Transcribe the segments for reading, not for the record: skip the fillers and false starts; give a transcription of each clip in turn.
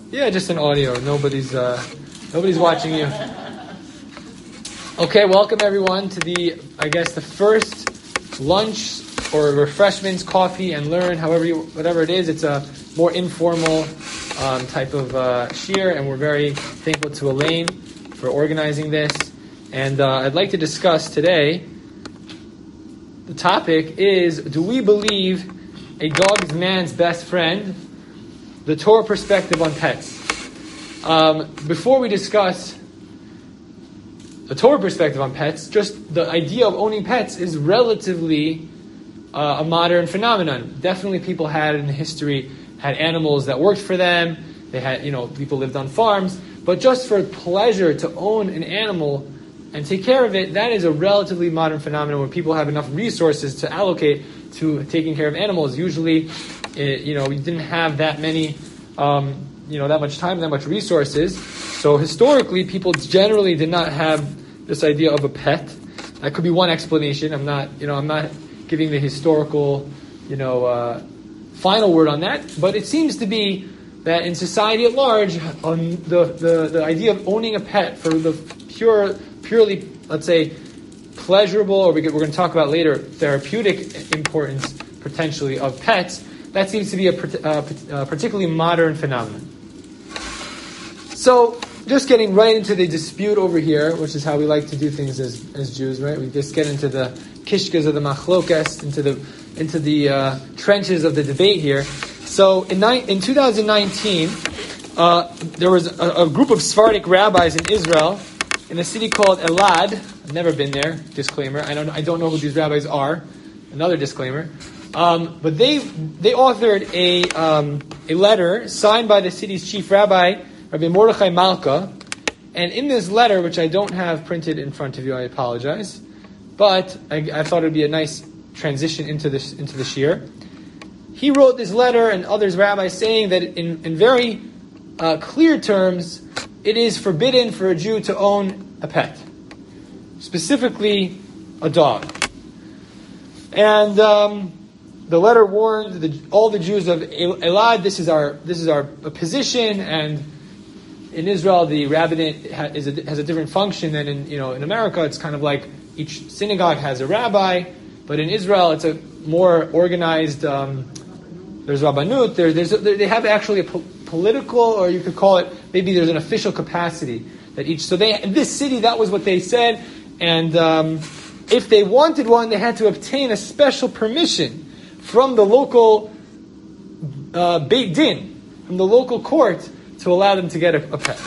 Yeah, just an audio. Nobody's watching you. Okay, welcome everyone to the first lunch or refreshments, coffee and learn, whatever it is. It's a more informal type of shiur, and we're very thankful to Elaine for organizing this. And I'd like to discuss today, the topic is, do we believe a dog is man's best friend? The Torah perspective on pets. Before we discuss the Torah perspective on pets, just the idea of owning pets is relatively a modern phenomenon. Definitely people had in history had animals that worked for them. They had, people lived on farms. But just for pleasure to own an animal and take care of it, that is a relatively modern phenomenon where people have enough resources to allocate to taking care of animals. Usually, we didn't have that many, that much time, that much resources. So historically, people generally did not have this idea of a pet. That could be one explanation. I'm not giving the historical, final word on that. But it seems to be that in society at large, the idea of owning a pet for the purely, let's say, pleasurable, or we're going to talk about later, therapeutic importance potentially of pets, that seems to be a particularly modern phenomenon. So, just getting right into the dispute over here, which is how we like to do things as Jews, right? We just get into the kishkas of the machlokas, into the trenches of the debate here. So, in 2019, there was a group of Sephardic rabbis in Israel, in a city called Elad. I've never been there. Disclaimer. I don't know who these rabbis are. Another disclaimer. But they authored a letter signed by the city's chief rabbi, Rabbi Mordechai Malka. And in this letter, which I don't have printed in front of you, I apologize. But I thought it would be a nice transition into the shiur. He wrote this letter, and others rabbis saying that in very clear terms, it is forbidden for a Jew to own a pet, specifically a dog. And the letter warned all the Jews of Elad. This is our position, and in Israel, the rabbinate has a different function than in America. It's kind of like each synagogue has a rabbi, but in Israel, it's a more organized. There's rabbanut. They have actually a political, or you could call it, maybe there's an official capacity that each. So in this city, that was what they said, and if they wanted one, they had to obtain a special permission from the local Beit Din, from the local court, to allow them to get a pet.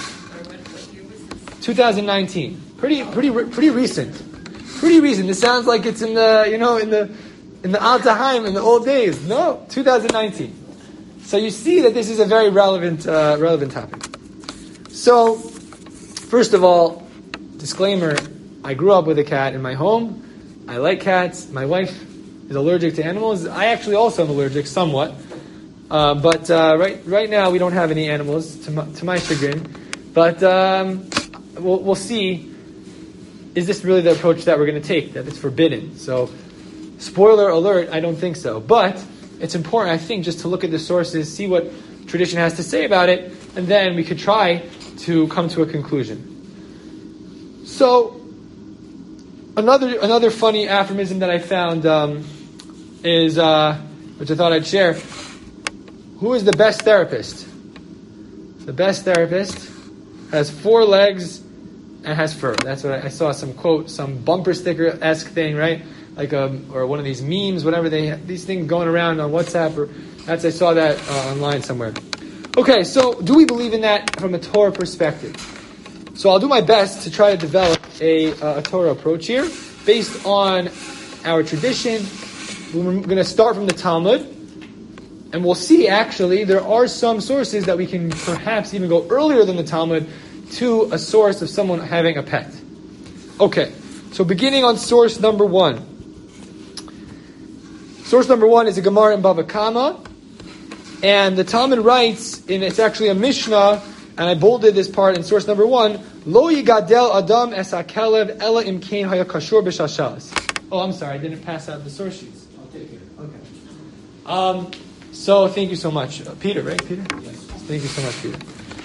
2019, pretty recent. Pretty recent. This sounds like it's in the Al-Tahaim, in the old days. No, 2019. So you see that this is a very relevant topic. So, first of all, disclaimer: I grew up with a cat in my home. I like cats. My wife is allergic to animals. I actually also am allergic, somewhat. But right now we don't have any animals, to my chagrin. But we'll see. Is this really the approach that we're going to take? That it's forbidden? So, spoiler alert: I don't think so. But it's important, I think, just to look at the sources, see what tradition has to say about it, and then we could try to come to a conclusion. So, another funny aphorism that I found is, which I thought I'd share. Who is the best therapist? The best therapist has 4 legs and has fur. That's what I saw, some quote, some bumper sticker-esque thing, right? Like or one of these memes, whatever these things going around on WhatsApp, or I saw that online somewhere. Okay, so do we believe in that from a Torah perspective? So I'll do my best to try to develop a Torah approach here based on our tradition. We're going to start from the Talmud, and we'll see actually there are some sources that we can perhaps even go earlier than the Talmud to a source of someone having a pet. Okay, so beginning on source number 1. Source number 1 is a Gemara in Bava Kama, and the Talmud writes, it's actually a Mishnah, and I bolded this part in source number 1, Lo yigadel adam es hakelev ela im kein haya kashur b'shashalas. Oh, I'm sorry, I didn't pass out the source sheets. I'll take it. Okay. So thank you so much. Peter, right? Peter? Yes. Thank you so much, Peter.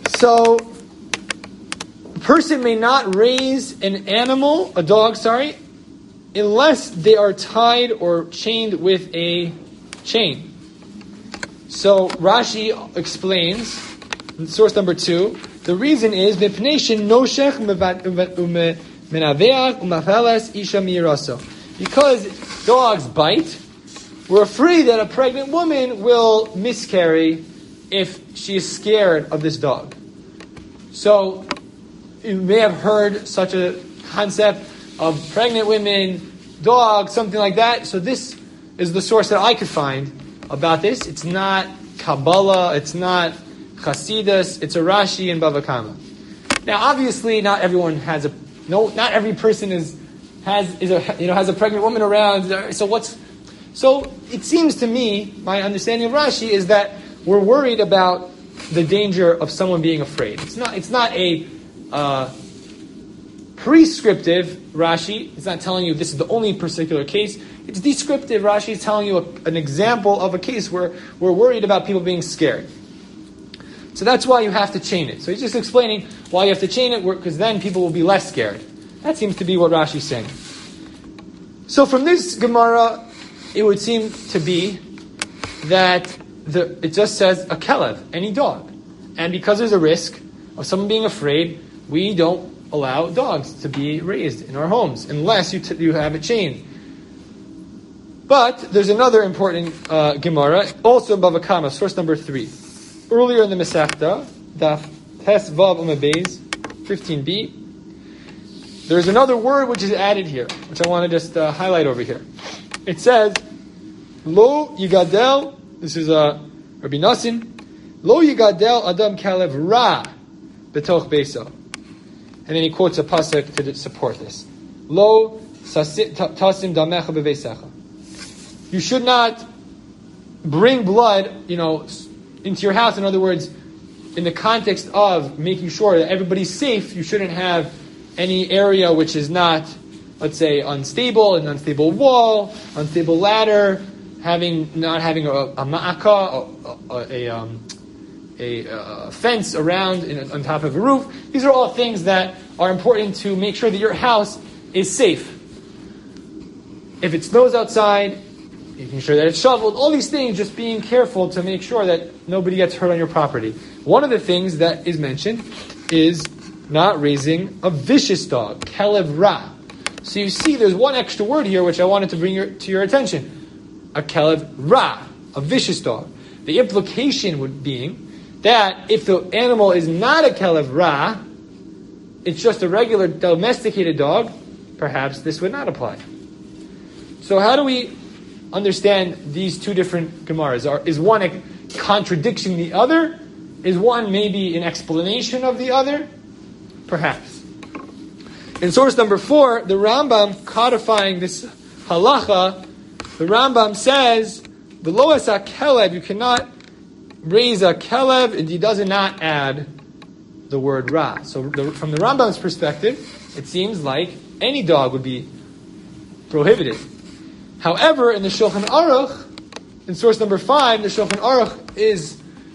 So, a person may not raise an animal, a dog, unless they are tied or chained with a chain. So, Rashi explains, source number 2, the reason is, because dogs bite, we're afraid that a pregnant woman will miscarry if she is scared of this dog. So, you may have heard such a concept of pregnant women, dogs, something like that. So this is the source that I could find about this. It's not Kabbalah, it's not Chasidus, it's a Rashi and Bava Kama. Now, obviously, not everyone has not every person has a pregnant woman around. So it seems to me, my understanding of Rashi is that we're worried about the danger of someone being afraid. It's not a prescriptive Rashi. It's not telling you this is the only particular case. It's descriptive. Rashi is telling you an example of a case where we're worried about people being scared. So that's why you have to chain it. So he's just explaining why you have to chain it, because then people will be less scared. That seems to be what Rashi is saying. So from this Gemara, it would seem to be that it just says a kelev, any dog. And because there's a risk of someone being afraid, we don't allow dogs to be raised in our homes unless you have it chained. But there's another important Gemara, also in Bava Kama, source number 3. Earlier in the Masechta, Daf Tes Vav Amud Beis 15b, there's another word which is added here, which I want to just highlight over here. It says, Lo Yigadel, this is Rabbi Nassim, Lo Yigadel Adam Kalev Ra Betoch Beso. And then he quotes a pasuk to support this. Lo Tasim Damecha Beveisecha. You should not bring blood, into your house. In other words, in the context of making sure that everybody's safe, you shouldn't have any area which is not, let's say, unstable, an unstable wall, unstable ladder, not having a ma'aka, a fence around on top of a roof. These are all things that are important to make sure that your house is safe. If it snows outside, making sure that it's shoveled, all these things, just being careful to make sure that nobody gets hurt on your property. One of the things that is mentioned is not raising a vicious dog, kelev ra. So you see there's one extra word here which I wanted to bring to your attention. A kelev ra, a vicious dog. The implication would be that if the animal is not a kelev ra, it's just a regular domesticated dog, perhaps this would not apply. So how do we understand these two different Gemaras? Is one a contradiction the other? Is one maybe an explanation of the other? Perhaps. In source number 4, the Rambam codifying this halacha, the Rambam says, the loas kelev, you cannot raise a kelev, and he does not add the word ra. So from the Rambam's perspective, it seems like any dog would be prohibited. However, in the Shulchan Aruch, in source number 5, the Shulchan Aruch is,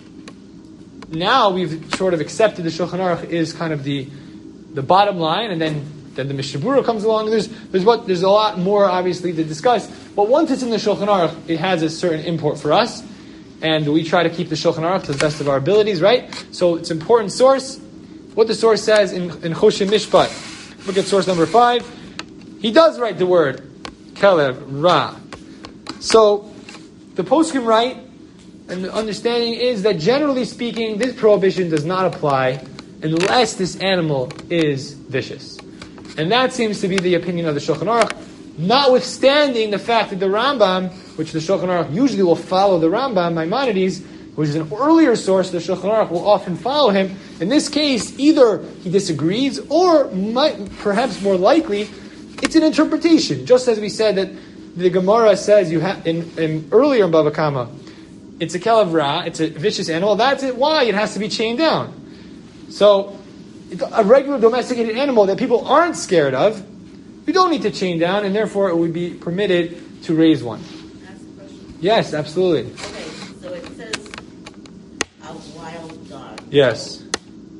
now we've sort of accepted the Shulchan Aruch is kind of the bottom line, and then the Mishnah Berurah comes along. There's a lot more obviously to discuss, but once it's in the Shulchan Aruch, it has a certain import for us, and we try to keep the Shulchan Aruch to the best of our abilities, right? So it's an important source. What the source says in Choshen Mishpat, look at source number 5. He does write the word kelev ra. So the poskim write, and the understanding is that generally speaking, this prohibition does not apply unless this animal is vicious. And that seems to be the opinion of the Shulchan Aruch, notwithstanding the fact that the Rambam, which the Shulchan Aruch usually will follow the Rambam, Maimonides, which is an earlier source, the Shulchan Aruch will often follow him. In this case, either he disagrees, or perhaps more likely, it's an interpretation. Just as we said that the Gemara says you have in earlier in Bava Kama, it's a kelev ra, it's a vicious animal. That's it. Why? It has to be chained down. So, a regular domesticated animal that people aren't scared of, you don't need to chain down, and therefore it would be permitted to raise one. Can I ask a question? Yes, absolutely. Okay, so it says a wild dog. Yes.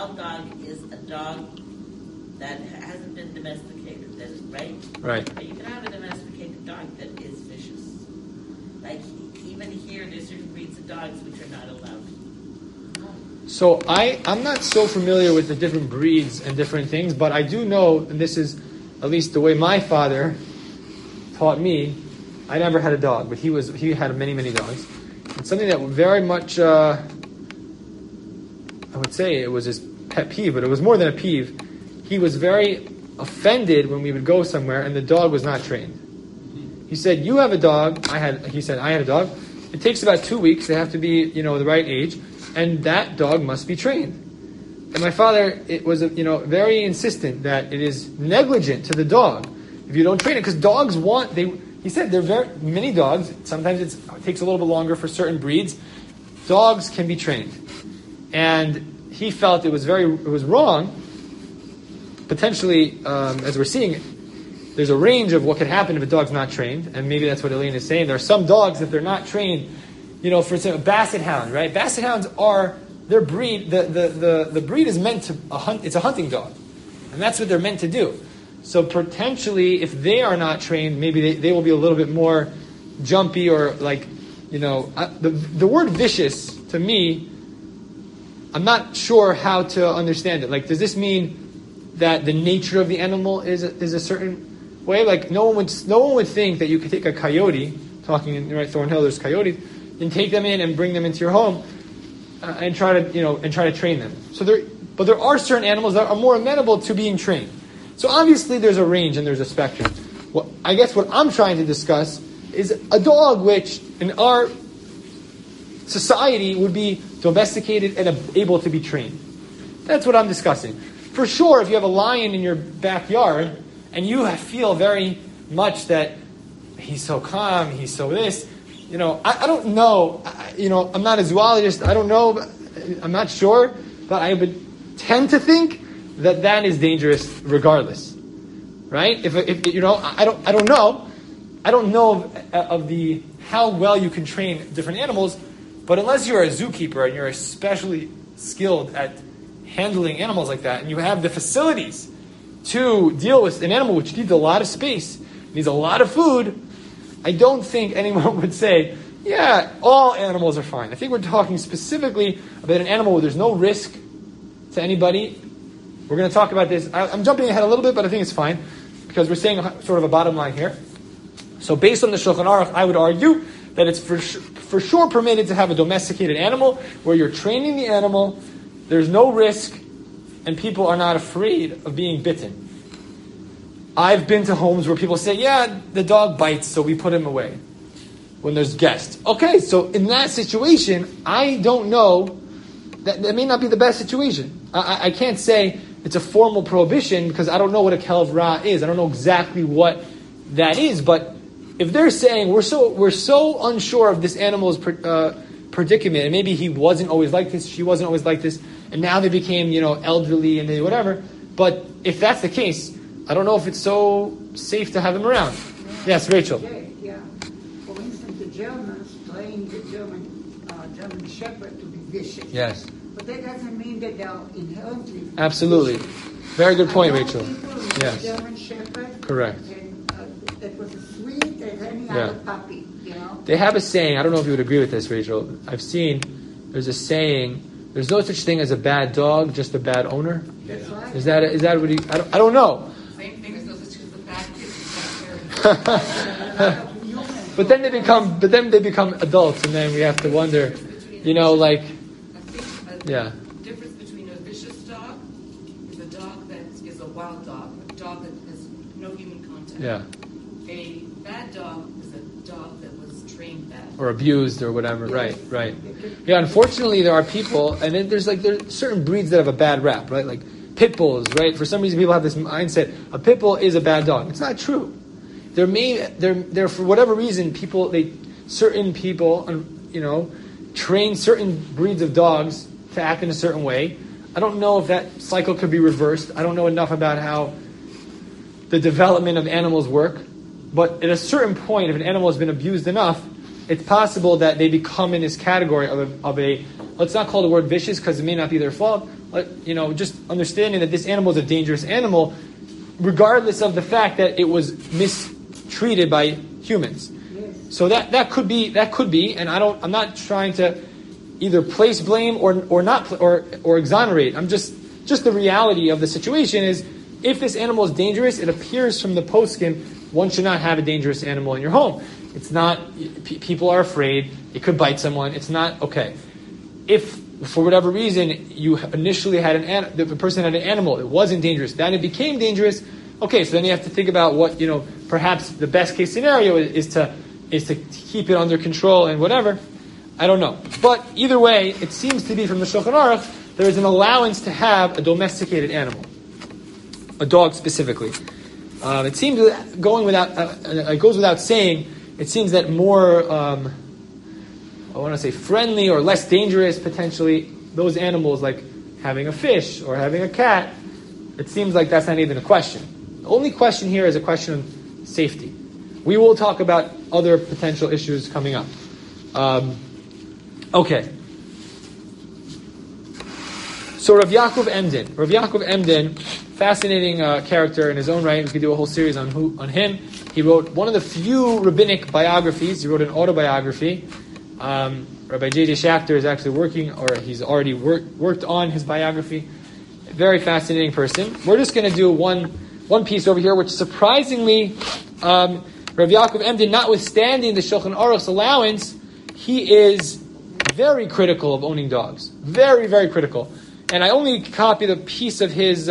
wild dog is a dog that hasn't been domesticated, that is right. Right. But you can have a domesticated dog that is vicious. Like even here, there's certain breeds of dogs which are not allowed. So I'm not so familiar with the different breeds and different things, but I do know, and this is at least the way my father taught me. I never had a dog, but he had many, many dogs. And something that very much, I would say it was his pet peeve, but it was more than a peeve. He was very offended when we would go somewhere and the dog was not trained. He said, "You have a dog." He said, "I had a dog. It takes about 2 weeks. They have to be, the right age, and that dog must be trained." And my father, it was, very insistent that it is negligent to the dog if you don't train it, because dogs he said there are very many dogs. Sometimes it takes a little bit longer for certain breeds. Dogs can be trained, and he felt it was wrong. Potentially, as we're seeing, there's a range of what could happen if a dog's not trained, and maybe that's what Elaine is saying. There are some dogs, if they're not trained, for example, Basset Hound, right? Basset Hounds are their breed. The breed is meant to hunt. It's a hunting dog, and that's what they're meant to do. So potentially, if they are not trained, maybe they will be a little bit more jumpy or the word vicious to me, I'm not sure how to understand it. Like, does this mean that the nature of the animal is a certain way? Like, no one would think that you could take a coyote, talking in Thornhill, there's coyotes, and take them in and bring them into your home and try to train them. But there are certain animals that are more amenable to being trained. So obviously there's a range and there's a spectrum. Well, I guess what I'm trying to discuss is a dog which in our society would be domesticated and able to be trained. That's what I'm discussing. For sure, if you have a lion in your backyard and you feel very much that he's so calm, he's so this, I don't know, I'm not a zoologist, I don't know, I'm not sure, but I would tend to think that is dangerous regardless, right? If I don't know of the how well you can train different animals, but unless you're a zookeeper and you're especially skilled at handling animals like that, and you have the facilities to deal with an animal which needs a lot of space, needs a lot of food, I don't think anyone would say, yeah, all animals are fine. I think we're talking specifically about an animal where there's no risk to anybody. We're going to talk about this. I'm jumping ahead a little bit, but I think it's fine, because we're saying sort of a bottom line here. So based on the Shulchan Aruch, I would argue that it's for sure permitted to have a domesticated animal where you're training the animal, there's no risk, and people are not afraid of being bitten. I've been to homes where people say, yeah, the dog bites, so we put him away when there's guests. Okay, so in that situation, I don't know, that may not be the best situation. I can't say it's a formal prohibition because I don't know what a kelev ra is. I don't know exactly what that is, but if they're saying we're so unsure of this animal's predicament, and maybe he wasn't always like this, she wasn't always like this, and now they became elderly and they whatever. But if that's the case, I don't know if it's so safe to have them around. Yes, Rachel. Yeah. For instance, the Germans trained the German Shepherd to be vicious. Yes. But that doesn't mean that they're inherently Absolutely. vicious. Very good point, Rachel. Yes. German Shepherd. Correct. And that was as sweet as any other puppy, They have a saying, I don't know if you would agree with this, Rachel. I've seen, there's a saying, there's no such thing as a bad dog, just a bad owner. That's right. Is that what I don't know. Same thing as no such thing as a bad kid. But then they become adults, and then we have to wonder, I think the difference between a vicious dog is a dog that is a wild dog, a dog that has no human contact. Yeah. A bad dog is a dog that was trained bad. Or abused or whatever. Right. Yeah, unfortunately there are people, and then there's certain breeds that have a bad rap, right? Like pit bulls, right? For some reason people have this mindset, a pit bull is a bad dog. It's not true. There for whatever reason, certain people, train certain breeds of dogs to act in a certain way. I don't know if that cycle could be reversed. I don't know enough about how the development of animals work. But at a certain point, if an animal has been abused enough, it's possible that they become in this category of a let's not call the word vicious because it may not be their fault. Just understanding that this animal is a dangerous animal, regardless of the fact that it was mistreated by humans. Yes. So that could be, and I'm not trying to either place blame or not or exonerate. I'm just the reality of the situation is if this animal is dangerous, it appears from the poskim one should not have a dangerous animal in your home. It's not. People are afraid it could bite someone. It's not okay. If for whatever reason you initially had the person had an animal, it wasn't dangerous, then it became dangerous. Okay, so then you have to think about what perhaps the best case scenario is to keep it under control and whatever. I don't know, but either way, it seems to be from the Shulchan Aruch there is an allowance to have a domesticated animal, a dog specifically. It seems it goes without saying. It seems that more, I want to say friendly or less dangerous potentially, those animals like having a fish or having a cat, it seems like that's not even a question. The only question here is a question of safety. We will talk about other potential issues coming up. Okay. So Rav Yaakov Emden, fascinating character in his own right. We could do a whole series on him. He wrote one of the few rabbinic biographies. He wrote an autobiography. Rabbi J.J. Schachter is actually working, or he's already worked on his biography. Very fascinating person. We're just going to do one piece over here, which surprisingly, Rav Yaakov Emden, notwithstanding the Shulchan Aruch's allowance, he is very critical of owning dogs. Very, very critical. And I only copied a piece of his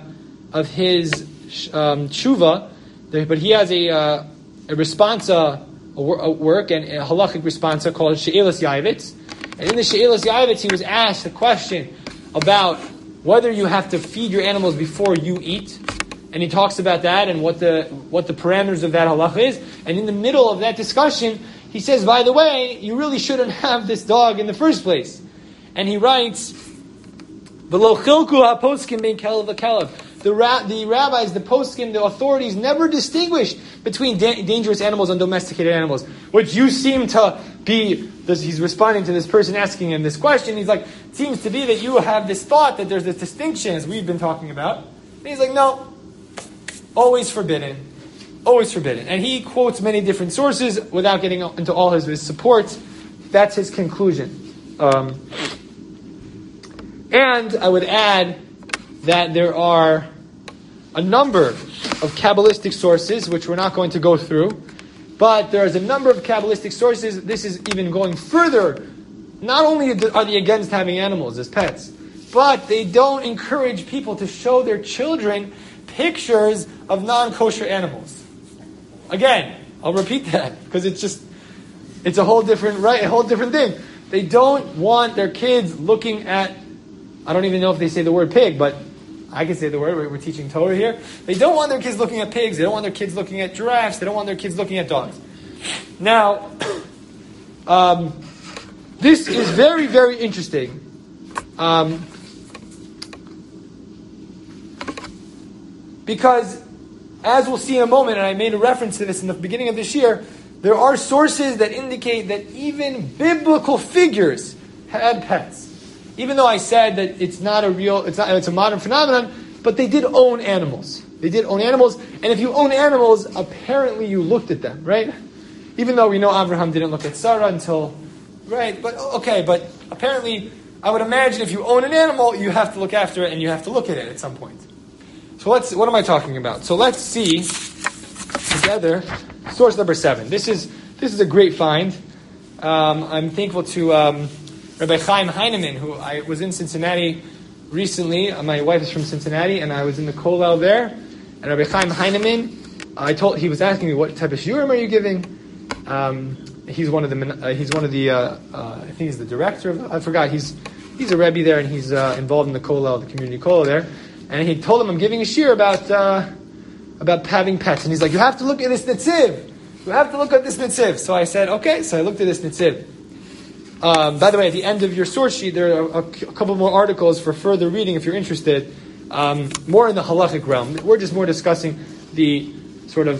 tshuva, but he has a responsa, a work, and a halachic responsa called She'elas Ya'avitz. And in the She'elas Ya'avitz, he was asked a question about whether you have to feed your animals before you eat. And he talks about that and what the parameters of that halacha is. And in the middle of that discussion, he says, by the way, you really shouldn't have this dog in the first place. And he writes, V'lo chilku haposkim bein kelev v'kelev. The rabbis, the poskim, the authorities never distinguished between dangerous animals and domesticated animals. Which you seem to be, he's responding to this person asking him this question. He's like, it seems to be that you have this thought that there's this distinction as we've been talking about. And he's like, no, always forbidden. Always forbidden. And he quotes many different sources without getting into all his supports. That's his conclusion. And I would add that there are a number of Kabbalistic sources, which we're not going to go through, but there is a number of Kabbalistic sources. This is even going further. Not only are they against having animals as pets, but they don't encourage people to show their children pictures of non-kosher animals. Again, I'll repeat that because it's a whole different thing. They don't want their kids looking at, I don't even know if they say the word pig, but I can say the word, we're teaching Torah here. They don't want their kids looking at pigs, they don't want their kids looking at giraffes, they don't want their kids looking at dogs. Now, this is very, very interesting. Because, as we'll see in a moment, and I made a reference to this in the beginning of this year, there are sources that indicate that even biblical figures had pets. Even though I said that it's a modern phenomenon, but they did own animals. They did own animals, and if you own animals, apparently you looked at them, right? Even though we know Abraham didn't look at Sarah until, right? But apparently, I would imagine if you own an animal, you have to look after it and you have to look at it at some point. So what am I talking about? So let's see together source number 7. This is a great find. I'm thankful to Rabbi Chaim Heinemann, who I was in Cincinnati recently. My wife is from Cincinnati, and I was in the kollel there. And Rabbi Chaim Heinemann, he was asking me what type of shiurim are you giving. He's one of the I think he's the director of. I forgot. He's a rebbe there, and he's involved in the kollel, the community kollel there. And he told him, I'm giving a shiur about having pets. And he's like, you have to look at this netziv. You have to look at this netziv. So I said, okay. So I looked at this netziv. By the way, at the end of your source sheet, there are a couple more articles for further reading if you're interested. More in the halachic realm. We're just more discussing the sort of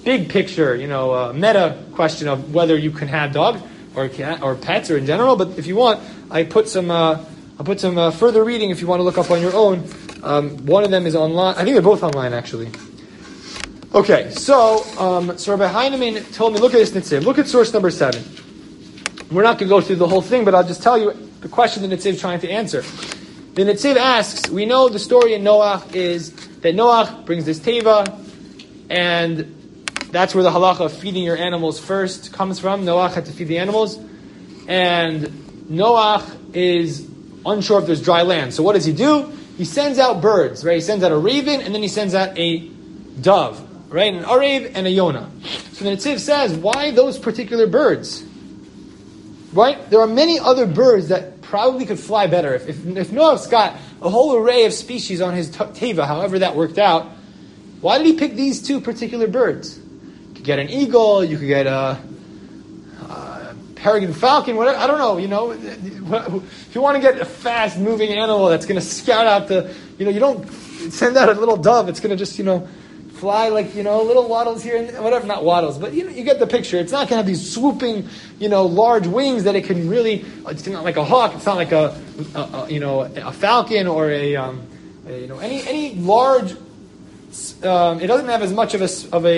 big picture, meta question of whether you can have dogs or pets or in general. But if you want, I put some further reading if you want to look up on your own. One of them is online. I think they're both online actually. Okay, so Rabbi Heinemann told me, look at this Netziv. Look at source number 7. We're not going to go through the whole thing, but I'll just tell you the question the Netziv is trying to answer. The Netziv asks, we know the story in Noach is that Noach brings this teva, and that's where the halacha of feeding your animals first comes from. Noach had to feed the animals, and Noach is unsure if there's dry land. So what does he do? He sends out birds, right? He sends out a raven, and then he sends out a dove, right? An arev and a yonah. So the Netziv says, why those particular birds? Right? There are many other birds that probably could fly better. If Noach's got a whole array of species on his teva, however that worked out, why did he pick these 2 particular birds? You could get an eagle, you could get a peregrine falcon, whatever. I don't know, if you want to get a fast-moving animal that's going to scout out you don't send out a little dove, it's going to just, fly like, little waddles here and whatever, not waddles, but you get the picture. It's not going to have these swooping, large wings that it can really, it's not like a hawk, it's not like a falcon or any large, it doesn't have as much of a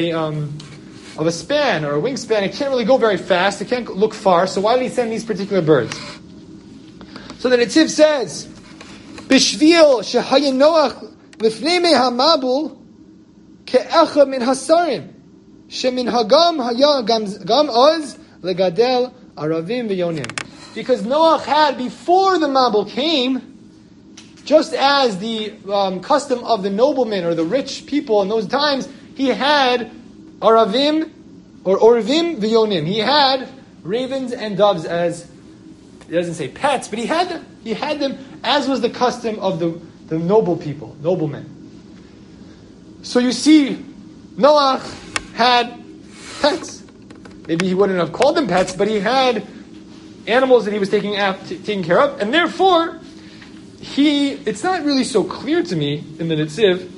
span or a wingspan. It can't really go very fast. It can't look far. So why did he send these particular birds? So the Netziv says, Bishvil shehayin Noach lifnei mei hamabul ke'echa min hasarim shemin hagam haya gam oz legadel aravim v'yonim. Because Noach had, before the Mabul came, just as the custom of the noblemen or the rich people in those times, he had aravim or orvim v'yonim. He had ravens and doves as, it doesn't say pets, but he had them. He had them as was the custom of the noble people, noblemen. So you see, Noach had pets. Maybe he wouldn't have called them pets, but he had animals that he was taking care of, and therefore, it's not really so clear to me in the Netziv,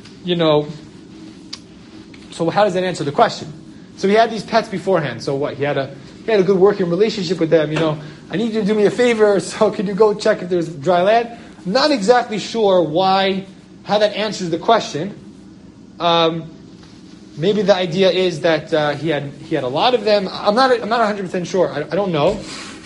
so how does that answer the question? So he had these pets beforehand, so what? He had a good working relationship with them, I need you to do me a favor, so could you go check if there's dry land? I'm not exactly sure how that answers the question. Maybe the idea is that he had a lot of them. I'm not 100% sure. I don't know.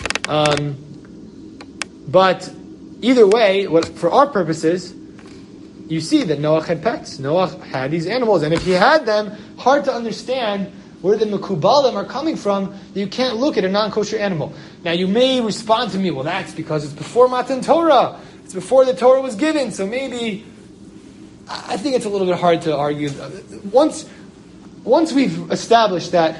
But either way, for our purposes, you see that Noach had pets. Noach had these animals, and if he had them, hard to understand where the mekubalim are coming from. You can't look at a non-kosher animal. Now you may respond to me, well, that's because it's before Matan Torah. It's before the Torah was given, so maybe. I think it's a little bit hard to argue. Once we've established that,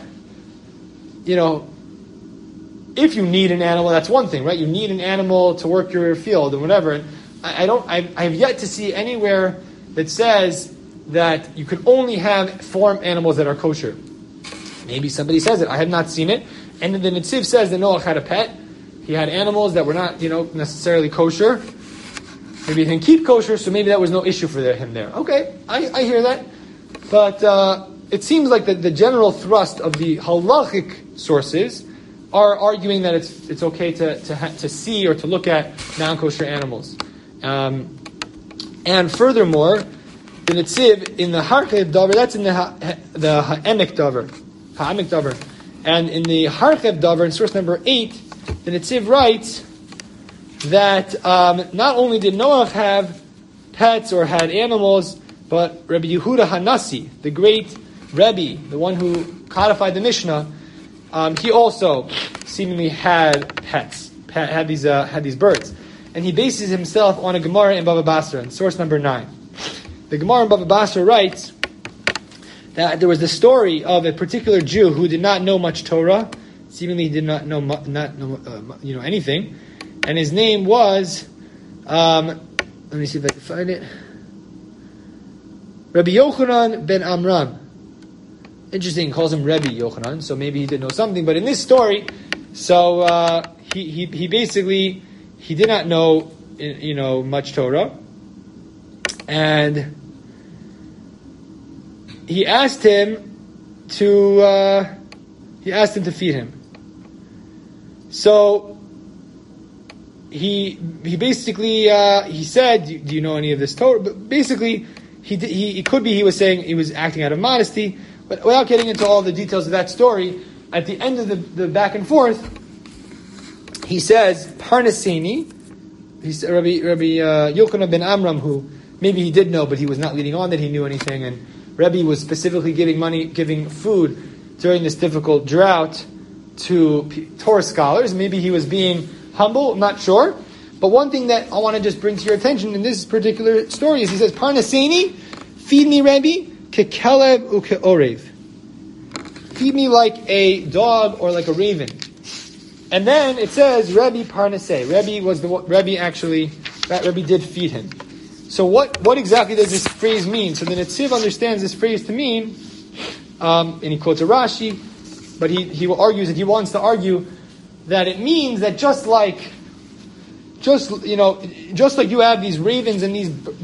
if you need an animal, that's one thing, right? You need an animal to work your field and whatever. And I have yet to see anywhere that says that you can only have farm animals that are kosher. Maybe somebody says it. I have not seen it. And then the Netziv says that Noach had a pet. He had animals that were not, necessarily kosher. Maybe he didn't keep kosher, so maybe that was no issue for him there. Okay, I hear that. But it seems like the general thrust of the halachic sources are arguing that it's okay to see or to look at non-kosher animals. And furthermore, the Netziv in the Harchev Davar, that's in the Ha'emek Davar. And in the Harchev Davar, in source number 8, the Netziv writes that not only did Noach have pets or had animals, but Rabbi Yehuda Hanasi, the great Rebbe, the one who codified the Mishnah, he also seemingly had pets, had these birds. And he bases himself on a Gemara in Bava Basra, in source number 9. The Gemara in Bava Basra writes that there was the story of a particular Jew who did not know much Torah, seemingly he did not know anything, and his name was, let me see if I can find it, Rabbi Yochanan ben Amram. Interesting, he calls him Rebbe Yochanan, so maybe he did know something. But in this story, so he basically he did not know much Torah, and he asked him he asked him to feed him. So he basically he said, "Do you know any of this Torah?" But basically, he could be he was saying he was acting out of modesty, but without getting into all the details of that story, at the end of the back and forth, he says, "Parnaseni." He said, Rabbi Yochanan ben Amram, who maybe he did know, but he was not leading on that he knew anything, and Rebbe was specifically giving food during this difficult drought to Torah scholars. Maybe he was being humble, I'm not sure. But one thing that I want to just bring to your attention in this particular story is he says, Parnaseni, feed me, Rebbe, kekelev ukeorev. Feed me like a dog or like a raven. And then it says, Rebbe Parnaseh. Rebbe did feed him. So what exactly does this phrase mean? So the Netziv understands this phrase to mean, and he quotes a Rashi, but he argues, and he wants to argue that it means that just like you have these ravens and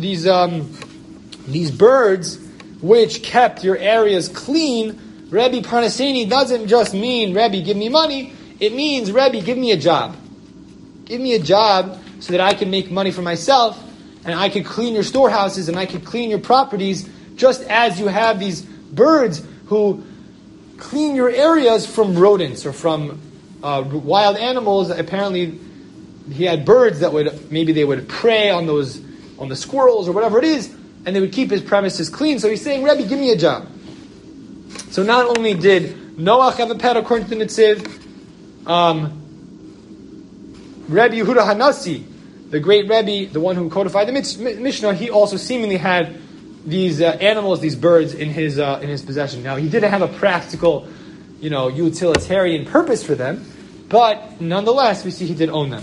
these birds which kept your areas clean, Rebbe Parnaseni doesn't just mean Rebbe give me money. It means Rebbe give me a job. Give me a job so that I can make money for myself, and I can clean your storehouses and I can clean your properties, just as you have these birds who clean your areas from rodents or from wild animals. Apparently, he had birds that would prey on the squirrels or whatever it is, and they would keep his premises clean. So he's saying, Rebbe, give me a job. So not only did Noach have a pet according to the Netziv, Rebbe Yehuda Hanasi, the great Rebbe, the one who codified the Mishnah, he also seemingly had these animals, these birds in his possession. Now he didn't have a practical, utilitarian purpose for them, but nonetheless, we see he did own them.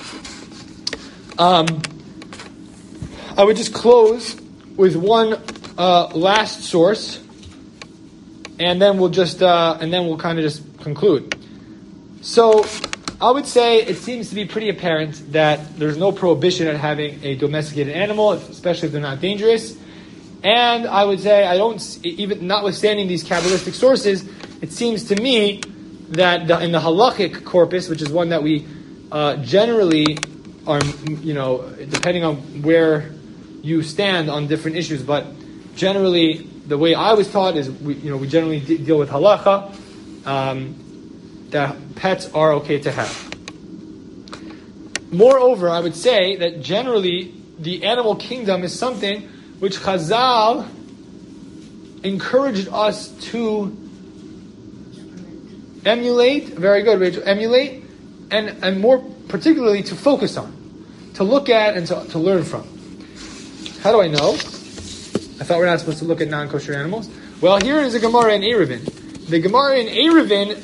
I would just close with one last source, and then we'll kind of just conclude. So I would say it seems to be pretty apparent that there's no prohibition at having a domesticated animal, especially if they're not dangerous. And I would say even notwithstanding these Kabbalistic sources, it seems to me that in the halachic corpus, which is one that we generally are, depending on where you stand on different issues, but generally the way I was taught is we generally deal with halacha. That pets are okay to have. Moreover, I would say that generally the animal kingdom is something which Chazal encouraged us to emulate. Very good, Rachel. Emulate, and more particularly to focus on, to look at and to learn from. How do I know? I thought we're not supposed to look at non-kosher animals. Well, here is a Gemara in Eruvin. The Gemara in Eruvin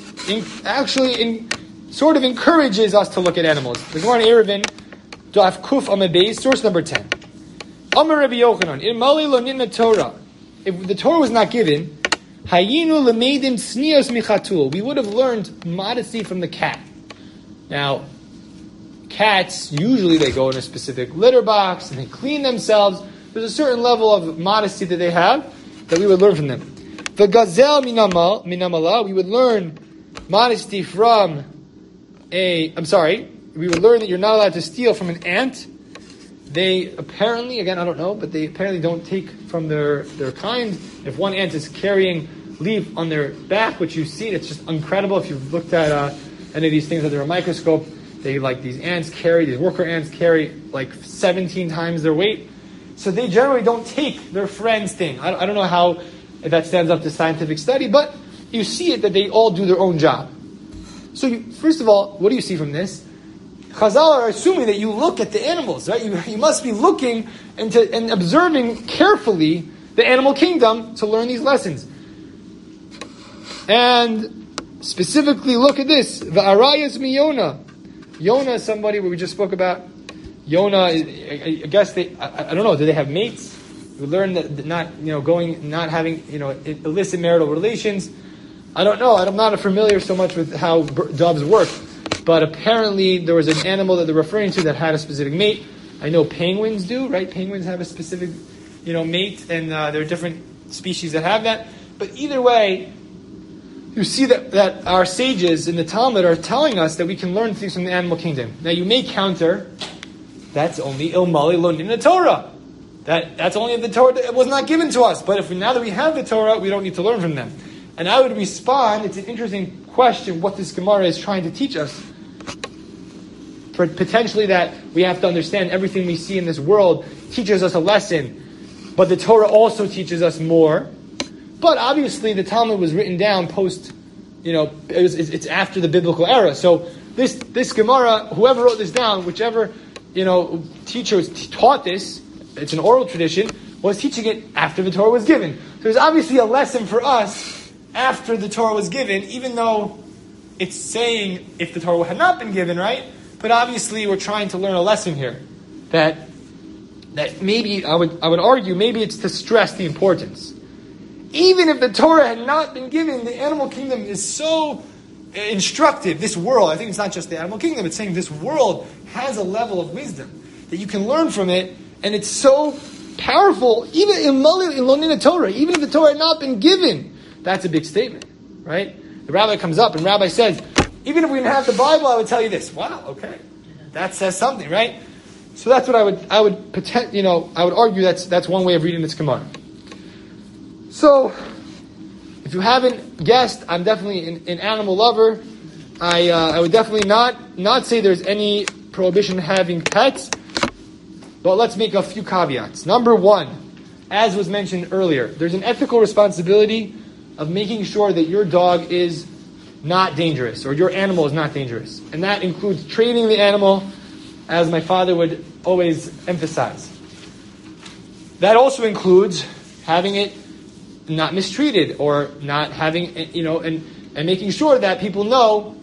sort of encourages us to look at animals. The Gemara in Eruvin, Daf Kuf Amud Beis, source number 10. Amar Rabbi Yochanan, Ilmali lo nitna Torah. If the Torah was not given, Hayinu lemeidim tznios michatul. We would have learned modesty from the cat. Now, cats, usually they go in a specific litter box and they clean themselves. There's a certain level of modesty that they have that we would learn from them. The gazelle minamala, we would learn modesty from we would learn that you're not allowed to steal from an ant. They apparently, again, I don't know, but they apparently don't take from their kind. If one ant is carrying leaf on their back, which you see, it's just incredible. If you've looked at any of these things under a microscope, these worker ants carry like 17 times their weight. So they generally don't take their friend's thing. I don't know if that stands up to scientific study, but you see it that they all do their own job. So first of all, what do you see from this? Chazal are assuming that you look at the animals, right? You must be looking and observing carefully the animal kingdom to learn these lessons. And specifically, look at this. The Arayas mi Yonah. Yonah is somebody we just spoke about. Yonah, I guess I don't know. Do they have mates? We learn that not having illicit marital relations. I don't know. I'm not familiar so much with how doves work, but apparently there was an animal that they're referring to that had a specific mate. I know penguins do, right? Penguins have a specific, mate, and there are different species that have that. But either way, you see that our sages in the Talmud are telling us that we can learn things from the animal kingdom. Now you may counter, that's only ilmali lonin the Torah. That's only the Torah that was not given to us. But now that we have the Torah, we don't need to learn from them. And I would respond, it's an interesting question what this Gemara is trying to teach us. Potentially that we have to understand everything we see in this world teaches us a lesson, but the Torah also teaches us more. But obviously the Talmud was written down post, it's after the biblical era. So this Gemara, whoever wrote this down, whichever, teacher taught this, it's an oral tradition, was teaching it after the Torah was given. So there's obviously a lesson for us after the Torah was given, even though it's saying if the Torah had not been given, right? But obviously we're trying to learn a lesson here. That maybe, I would argue, maybe it's to stress the importance. Even if the Torah had not been given, the animal kingdom is so instructive. This world, I think it's not just the animal kingdom, it's saying this world has a level of wisdom that you can learn from it, and it's so powerful, even in Lonin Torah, even if the Torah had not been given. That's a big statement, right? The rabbi comes up and rabbi says, even if we didn't have the Bible, I would tell you this. Wow, okay. That says something, right? So that's what I would argue that's one way of reading this Gemara. So, if you haven't guessed, I'm definitely an animal lover. I would definitely not say there's any prohibition having pets, but let's make a few caveats. Number one, as was mentioned earlier, there's an ethical responsibility of making sure that your dog is not dangerous, or your animal is not dangerous. And that includes training the animal, as my father would always emphasize. That also includes having it not mistreated, or not having, and making sure that people know,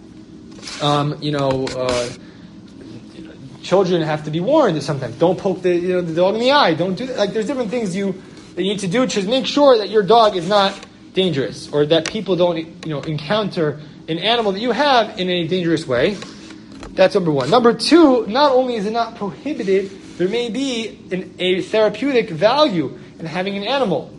children have to be warned sometimes. Don't poke the dog in the eye. Don't do that. Like, there's different things that you need to do to make sure that your dog is not dangerous, or that people don't, encounter an animal that you have in a dangerous way. That's number one. Number two, not only is it not prohibited, there may be a therapeutic value in having an animal.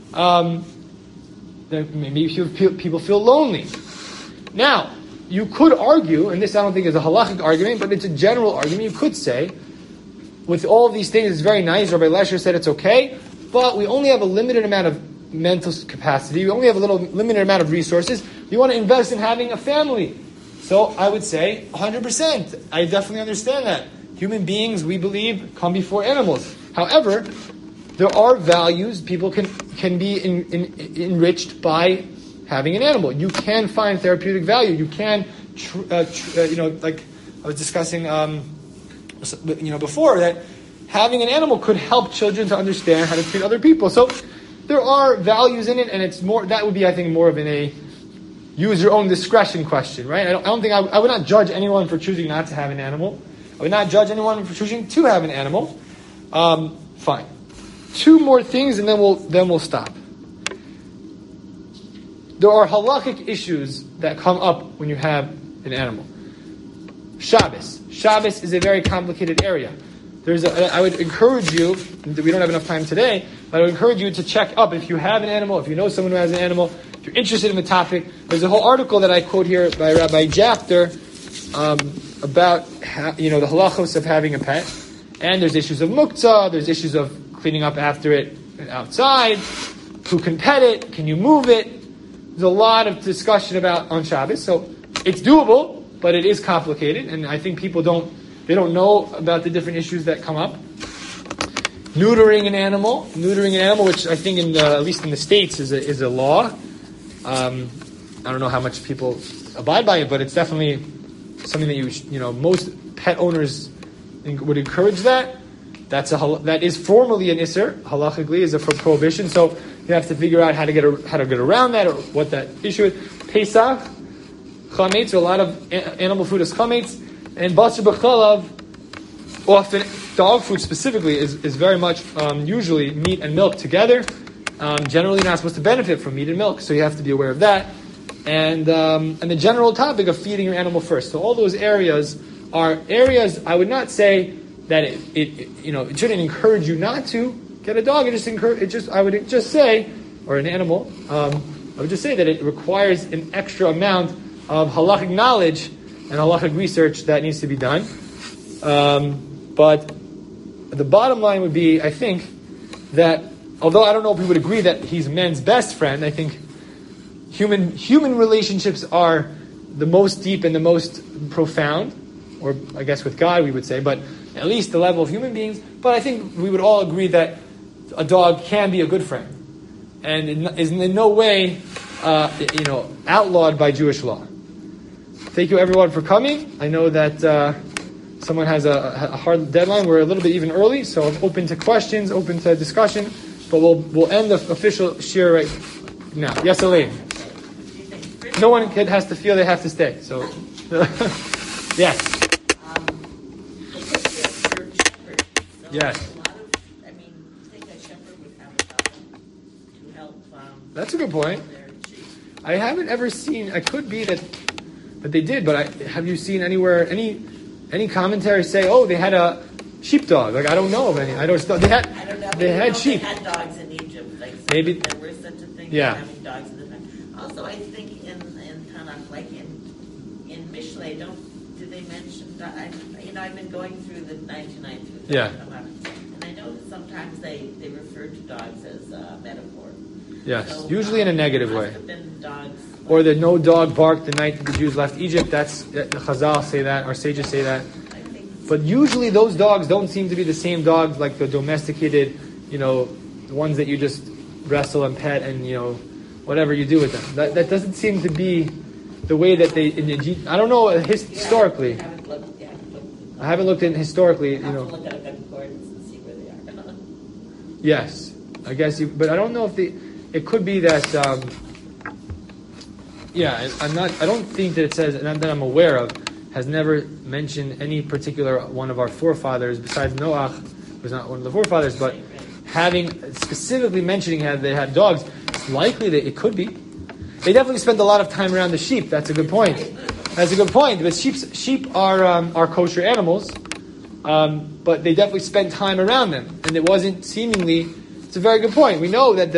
Maybe people feel lonely. Now, you could argue, and this I don't think is a halachic argument, but it's a general argument. You could say, with all of these things, it's very nice. Rabbi Lesher said it's okay, but we only have a limited amount of mental capacity. We only have a limited amount of resources. We want to invest in having a family. So I would say 100%. I definitely understand that. Human beings, we believe, come before animals. However, there are values people can be enriched by having an animal. You can find therapeutic value. You can, like I was discussing, before, that having an animal could help children to understand how to treat other people. So there are values in it, and it's more. That would be, I think, more of a use your own discretion question, right? I don't think I would not judge anyone for choosing not to have an animal. I would not judge anyone for choosing to have an animal. Fine. Two more things, and then we'll stop. There are halachic issues that come up when you have an animal. Shabbos. Shabbos is a very complicated area. I would encourage you, we don't have enough time today, but I would encourage you to check up if you have an animal, if you know someone who has an animal, if you're interested in the topic. There's a whole article that I quote here by Rabbi Jafter about the halachos of having a pet. And there's issues of muktzah, there's issues of cleaning up after it outside, who can pet it, can you move it? There's a lot of discussion about on Shabbos, so it's doable, but it is complicated, and I think people don't know about the different issues that come up. Neutering an animal, which I think at least in the States is a law. I don't know how much people abide by it, but it's definitely something that most pet owners would encourage that. That is formally an isser, halachically is a prohibition. So you have to figure out how to get around that, or what that issue is. Pesach, chametz, or a lot of animal food is chametz, and basar b'chalav, often dog food specifically is very much usually meat and milk together. Generally, you're not supposed to benefit from meat and milk, so you have to be aware of that. And the general topic of feeding your animal first. So all those areas are areas I would not say that it shouldn't encourage you not to get a dog. I would just say, or an animal, I would just say that it requires an extra amount of halachic knowledge and halachic research that needs to be done. But the bottom line would be, I think, that although I don't know if we would agree that he's men's best friend, I think human relationships are the most deep and the most profound, or I guess with God we would say, but at least the level of human beings. But I think we would all agree that a dog can be a good friend, and is in no way, outlawed by Jewish law. Thank you everyone for coming. I know that someone has a hard deadline. We're a little bit even early, so I'm open to questions, open to discussion. But we'll end the official shir right now. Yes, Elaine. No one has to feel they have to stay. So, yes. Yes. I think a shepherd would have a dog to help. That's a good point. Their sheep. I haven't ever seen. It could be that they did, but have you seen anywhere any commentary say, "Oh, they had a sheepdog"? Like I don't know of any. I don't know. They had sheep. They had dogs in Egypt. Like Maybe there were such a thing. Yeah. As having dogs in the time. Also, I think in Tanakh, like in Mishlei, do they mention? I've been going through the 99 through the Yeah. and I know that sometimes they refer to dogs as a metaphor. Yes, So, usually in a negative must way. have been dogs. Or the no dog barked the night that the Jews left Egypt. That's the Chazal say that, our sages say that. I think But usually those dogs don't seem to be the same dogs like the domesticated, the ones that you just wrestle and pet and, whatever you do with them. That doesn't seem to be the way that they, I don't know historically. I haven't looked in historically, have to look at a concordance and see where they are. Yes, I guess but I don't know if it could be that, I don't think that it says, and that I'm aware of, has never mentioned any particular one of our forefathers, besides Noach, who's not one of the forefathers, but specifically mentioning they had dogs. It's likely that it could be. They definitely spent a lot of time around the sheep. That's a good point. But sheep are kosher animals, but they definitely spent time around them, and it wasn't seemingly. It's a very good point. We know that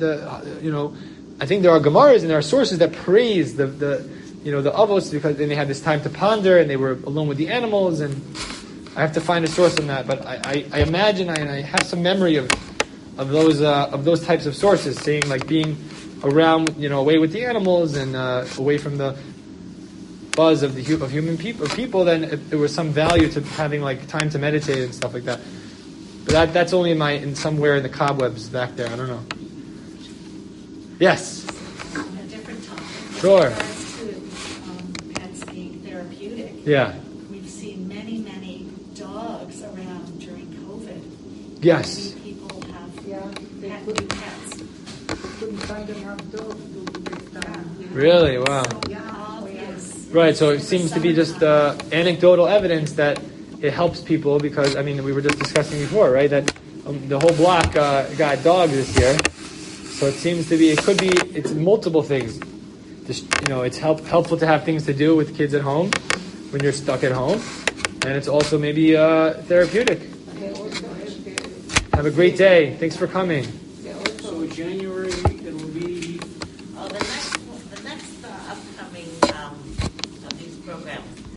I think there are Gemaras and there are sources that praise the avos because then they had this time to ponder and they were alone with the animals, and I have to find a source on that. But I imagine I have some memory of those types of sources saying like being around away with the animals and away from the buzz of human people. Then there was some value to having like time to meditate and stuff like that. But that's only in somewhere in the cobwebs back there. I don't know. Yes. A different topic. Sure. With regards to pets being therapeutic. Yeah. We've seen many dogs around during COVID. Yes. Many people have They had couldn't, new pets. couldn't find enough dogs to this time. Really? Wow. So obvious. Right. So it seems to be just anecdotal evidence that it helps people because we were just discussing before, right? That the whole block got dogs this year. So it seems to be, it's multiple things. Just, it's helpful to have things to do with kids at home when you're stuck at home. And it's also maybe therapeutic. Have a great day. Thanks for coming.